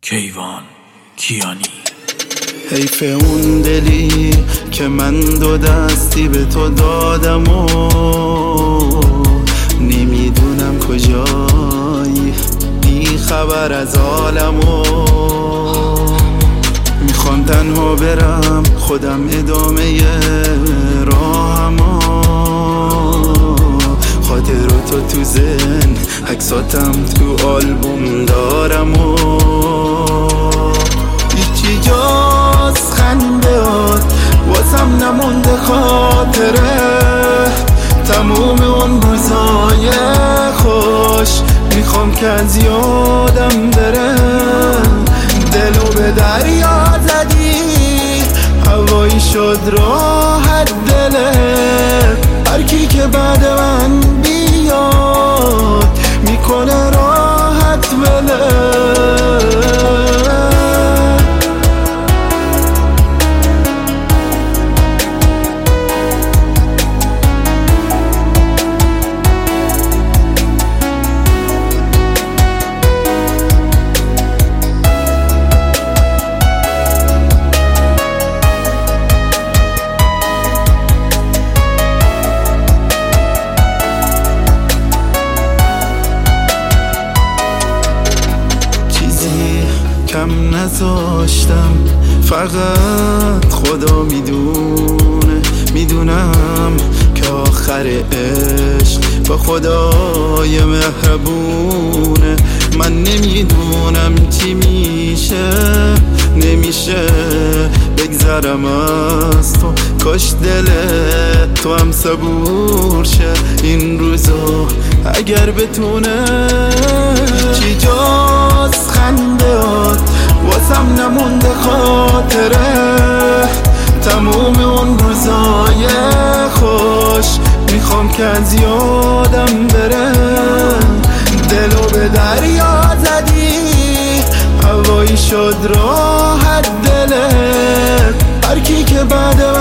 کیوان کیانی. حیف اون دلی که من دو دستی به تو دادم و نمیدونم کجایی، بی خبر از عالم و میخوام تنها برم خودم ادامه راهم و خاطراتو تو ذهن عکساتم تو آلبوم دارم و هیچی جز خندهات واسم نمونده خاطره، تموم اون روزای خوش میخوام که از یادم بره. دلو به دریا زدی هوایی شد راحت دلت، هرکی که بعد من بیاد میکنه راحت بله. کم نذاشتم، فقط خدا میدونم که آخر عشق با خدای مهربونه. من نمیدونم چی نمیشه بگذرم از تو، کاش دل تو هم صبور شه این روزا اگر بتونه. چی جز خندهات واسم نمونده خاطره، تموم اون روزای خوش میخوام که از یادم بره. دلو به دریا زدی هوایی شد راحت دلت، هرکی که بعد